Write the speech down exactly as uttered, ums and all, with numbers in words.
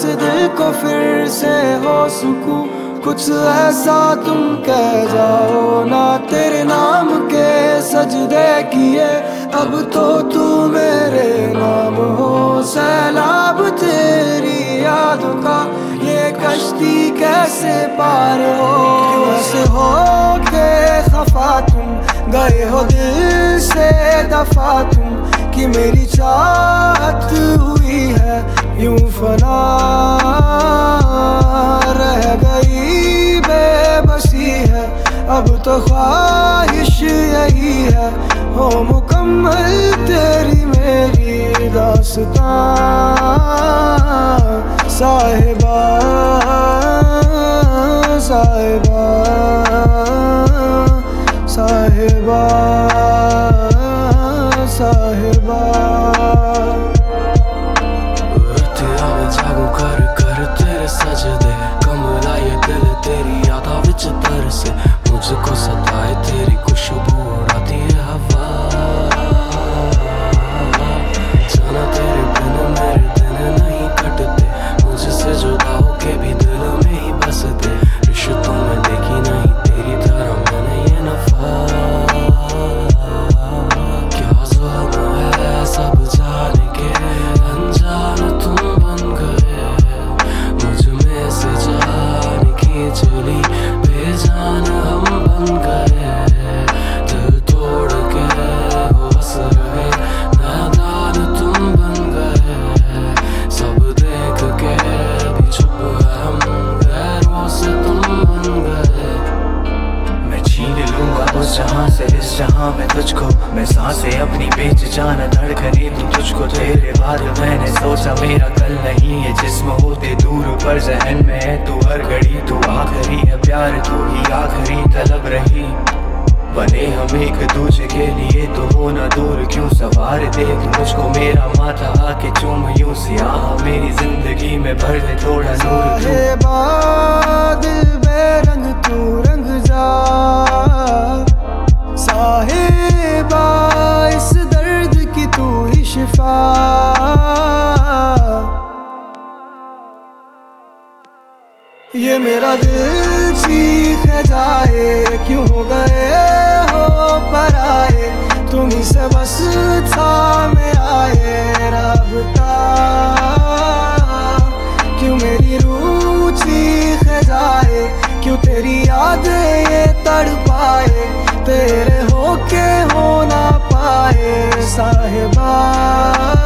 दिल को फिर से हो सुकूं, कुछ ऐसा तुम कह जाओ ना। तेरे नाम के सजदे किए, अब तो तू मेरे नाम हो। सैलाब तेरी यादों का ये कश्ती कैसे पार हो। क्यों ऐसे हो के खफा तुम, गए हो दिल से दफा तुम, कि मेरी चाहत हुई है यूं फना। रह गई बेबसी है अब तो ख्वाहिश यही है, हो मुकम्मल तेरी मेरी दास्तां। साहिबा साहिबा साहिबा साहिबा। रतिया में जागूं कर कर तेरे सजदे, कमला ये दिल तेरी यादा विच तरसे। मुझको सताए तेरी खुशबू उड़ाती है हवा, जाना तेरे बिन मेरे दिन नहीं कटते। मुझसे जुदा होके भी दिल में ही बसते, रिश्तों में देखी नहीं तेरी तरह मैंने ये नफा। क्या जुल्म है सब जान के, अनजान तुम बन गए। मुझ में से जान खींच ली, बेजान हम बन गए। दिल तोड़ के बस रहे, नादान तुम बन गए। सब देख के भी चुप है हम, गैरों से तुम बन गए। मैं छीन लूंगा उस जहां से इस जहां में तुझको, मैं सांसें अपनी बेच जाना धड़कने तू तुझको। तेरे बाद मैंने सोचा मेरा कल नहीं है, जिस्म होते दूर पर जहन में है तू हर घड़ी। तू आखिरी है प्यार, तू ही आखिरी तलब रही। बने हम एक दूसरे के लिए तो हो ना दूर, क्यों सवार दे तू मुझको मेरा माथा आके चूम यूं। सियाह मेरी जिंदगी में भर दे थोड़ा नूर तू। साहिबा दिल बेरंग तू रंग जा, साहिबा इस दर्द की तू ही शिफा। ये मेरा दिल चीख जाए, क्यों हो गए हो पराए। तुम ही से बस था मेरा ये राबता, क्यों मेरी रूह चीख जाए। क्यों तेरी यादें ये तड़पाए, तेरे होके हो ना पाए साहिबा।